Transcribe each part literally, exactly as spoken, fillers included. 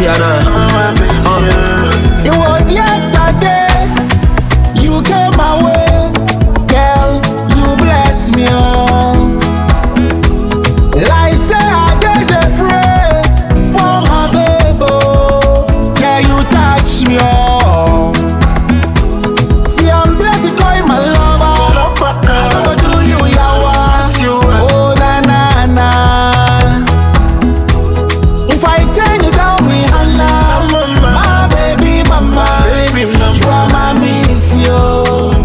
Tatiana. Uh. It was yesterday you came my way, girl. You bless me, oh. Like say I just a pray for my baby, yeah, you touch me, oh. See I'm blessed, call my lover. I go do you yawa, oh na na na. If I turn you down, Rihanna, my baby mama, you are my miss, yo.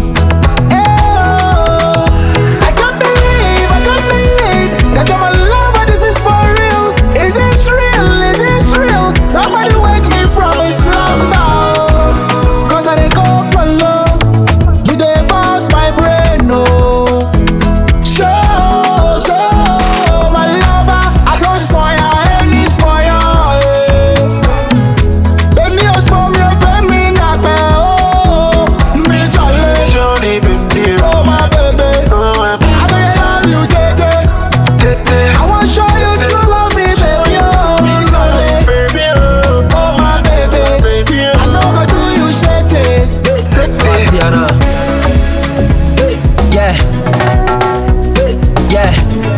Yeah, yeah,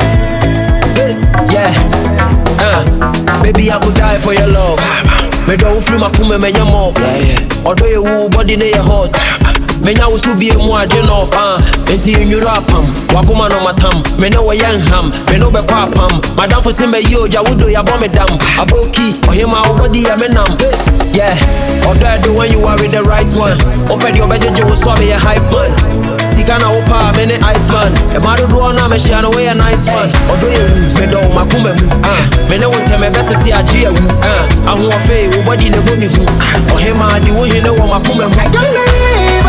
yeah. Uh, baby, I could die for your love. Me don't feel my kume me your mouth. Although you woo body ne your hot. Me nya usu be mu adwen off. Ah, enti enwuru apam. Wakoma no matam. Me ne wo yan ham. Me no be kwa apam. Madam for simbe yo ja wudo ya bomb me dam. Aboki, ohima wo body ya me nam. Yeah, although do when you are with the right one. Open your bedroom, you will swap me a hype man. Sikana opa mene Iceman. E madu do na me share no way a nice one. Odo ye wu me do makume mu. Ah, me ne wonte me better ti agie wu. Ah, ahu ofe wo body ne bo mi hu. Ohima di wo hene wo makume mu.